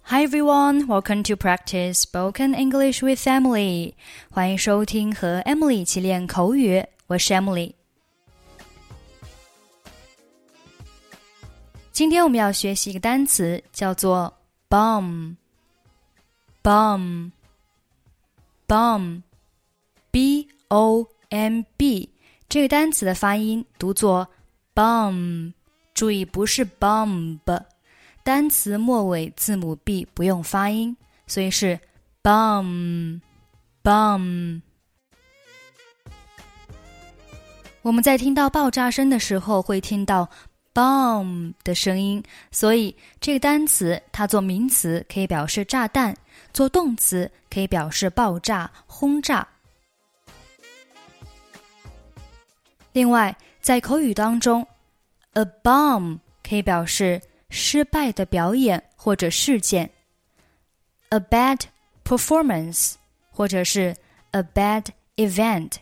Hi everyone, welcome to practice spoken English with Emily. 欢迎收听和 Emily 一起练口语，我是 Emily。今天我们要学习一个单词，叫做 bomb。bomb， B-O-M-B， 这个单词的发音读作 bomb， 注意不是 bomb。单词末尾字母 B 不用发音，所以是 bomb。 我们在听到爆炸声的时候会听到 bomb 的声音，所以这个单词它做名词可以表示炸弹，做动词可以表示爆炸、轰炸。另外在口语当中 a bomb 可以表示失败的表演或者事件， a bad performance 或者是 a bad event。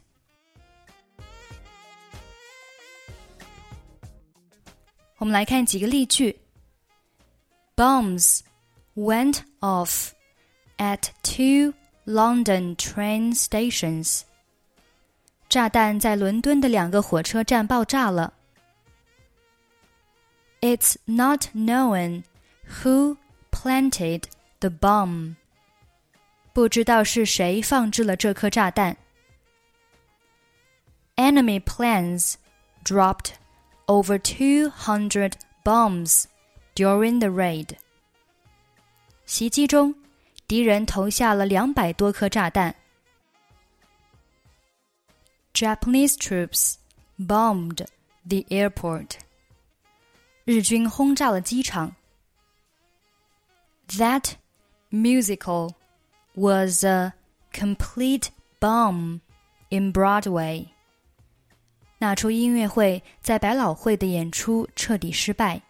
我们来看几个例句。 Bombs went off at 2 London train stations. 炸弹在伦敦的2个火车站爆炸了。It's not known who planted the bomb. 不知道是谁放置了这颗炸弹。Enemy planes dropped over 200 bombs during the raid. 袭击中，敌人投下了200多颗炸弹。Japanese troops bombed the airport. 日军轰炸了机场。That musical was a complete bomb in Broadway. 那出音乐会在百老汇的演出彻底失败。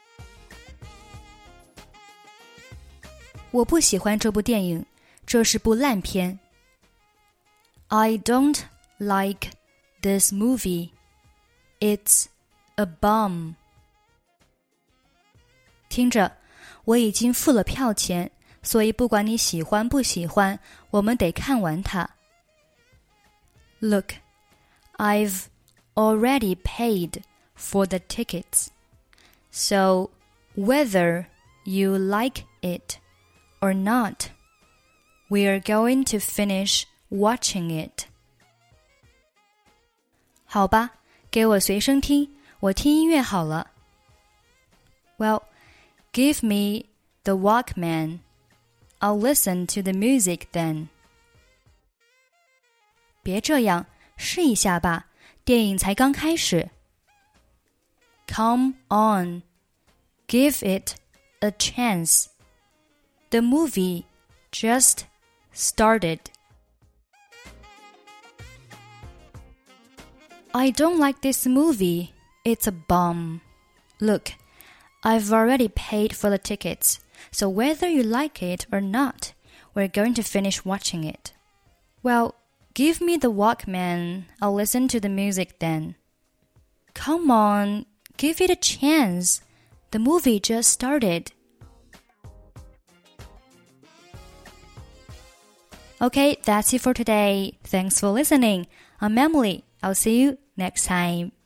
我不喜欢这部电影，这是部烂片。I don't like this movie. It's a bomb. 听着，我已经付了票钱，所以不管你喜欢不喜欢，我们得看完它。Look, I've already paid for the tickets, so whether you like it or not, we're going to finish watching it. 好吧，给我随身听，我听音乐好了。Well,Give me the Walkman. I'll listen to the music then. 别这样，试一下吧，电影才刚开始。Come on, give it a chance. The movie just started. I don't like this movie. It's a bomb. Look,I've already paid for the tickets, so whether you like it or not, we're going to finish watching it. Well, give me the Walkman. I'll listen to the music then. Come on, give it a chance. The movie just started. Okay, that's it for today. Thanks for listening. I'm Emily. I'll see you next time.